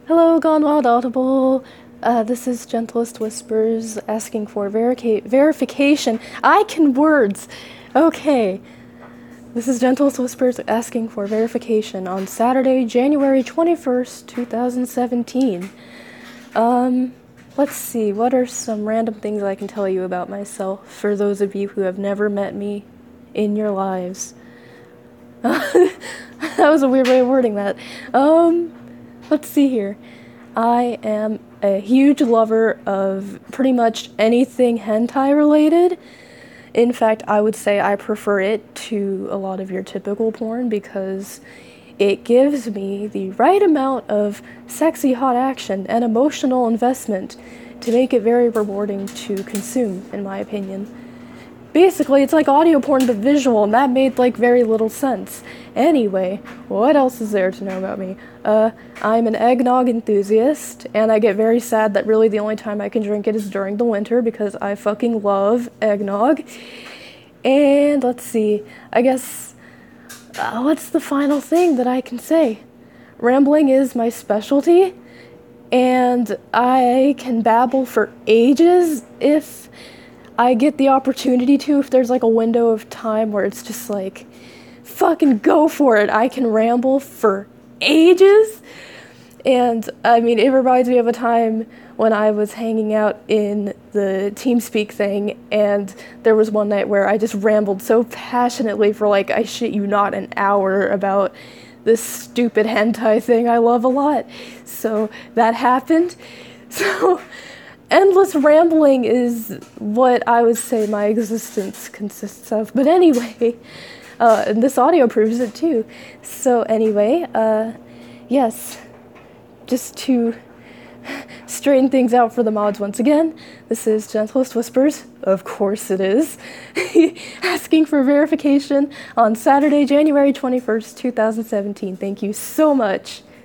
Hello, Gone Wild Audible. This is Gentlest Whispers asking for verification. I can words! Okay. This is Gentlest Whispers asking for verification on Saturday, January 21st, 2017. Let's see, what are some random things I can tell you about myself for those of you who have never met me in your lives? That was a weird way of wording that. Let's see here. I am a huge lover of pretty much anything hentai related. In fact, I would say I prefer it to a lot of your typical porn because it gives me the right amount of sexy hot action and emotional investment to make it very rewarding to consume, in my opinion. Basically, it's like audio porn but visual, and that made like very little sense. Anyway, what else is there to know about me? I'm an eggnog enthusiast, and I get very sad that really the only time I can drink it is during the winter because I fucking love eggnog. And let's see, I guess, what's the final thing that I can say? Rambling is my specialty, and I can babble for ages if I get the opportunity to, if there's like a window of time where it's just like, fucking go for it, I can ramble for ages. And I mean, it reminds me of a time when I was hanging out in the TeamSpeak thing, and there was one night where I just rambled so passionately for like, I shit you not, an hour about this stupid hentai thing I love a lot. So that happened. So endless rambling is what I would say my existence consists of. But anyway, and this audio proves it too. So anyway, yes, just to straighten things out for the mods once again, this is Gentlest Whispers, of course it is, asking for verification on Saturday, January 21st, 2017. Thank you so much.